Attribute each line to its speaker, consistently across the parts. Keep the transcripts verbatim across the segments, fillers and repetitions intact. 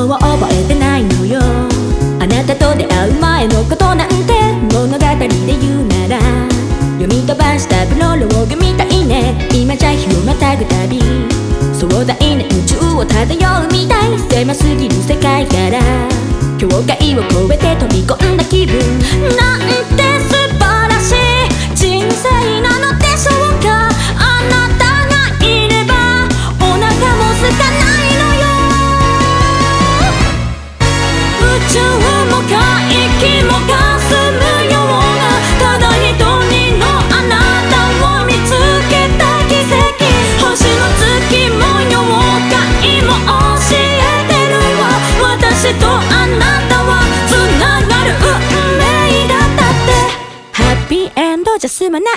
Speaker 1: もう覚えてないのよ。あなたと出会う前のことなんて物語で言うなら読み飛ばしたプロローグみたいね。今じゃ日をまたぐたび壮大な宇宙を漂うみたい。狭すぎる世界から境界を越えて飛び込んだ気分なんて素晴らしい人生なのでしょうか。あなたがいればお腹も空かないのよ。宇宙も海域も霞むようなただ一人のあなたを見つけた奇跡。星も月も妖怪も教えてるわ。私とあなたはつながる運命だったって。ハッピーエンドじゃ済まない。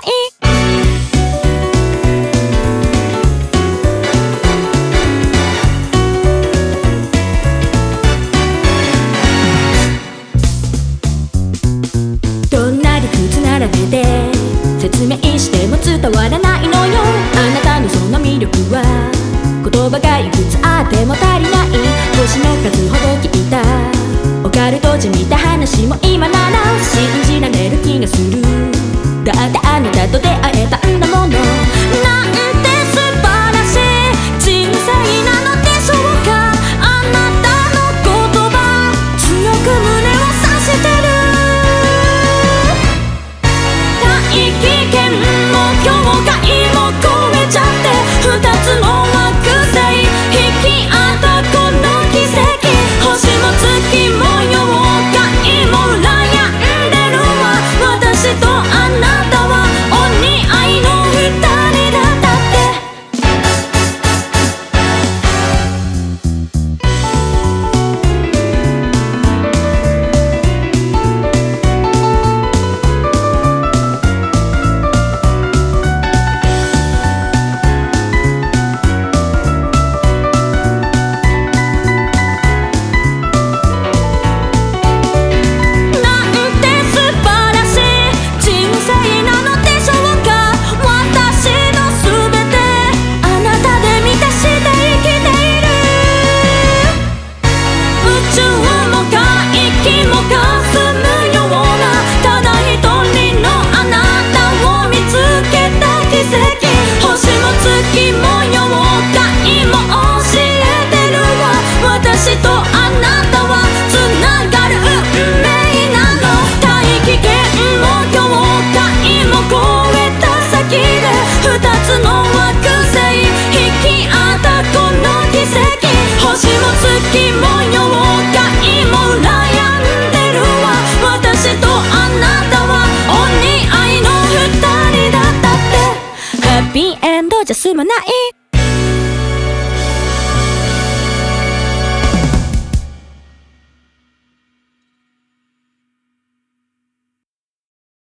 Speaker 1: どんな理屈並べて説明しても伝わらないのよ。あなたのその魅力は言葉がいくつあっても足りない。星の数ほど聞いたオカルトじみた話も今なら信じられる気がする。だってあなたと出会えたんだもの。なんて素晴らしい人生なのでしょうか。あなたの言葉強く胸を刺してる。大気圏も境界も越えちゃって二つの惑星引き合ったこの奇跡。星も月も妖怪も羨んでるわ。私とあなたはお似合いの二人だったって。ハッピーエンドじゃ済まない。